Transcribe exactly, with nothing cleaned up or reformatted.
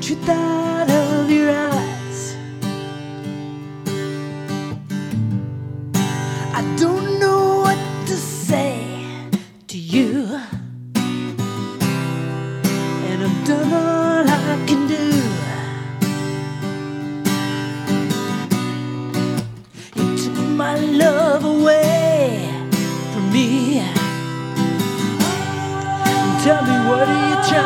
truth out of your eyes. I don't know what to say to you, and I've done all I can do. You took my love away from me. Tell me, what are you trying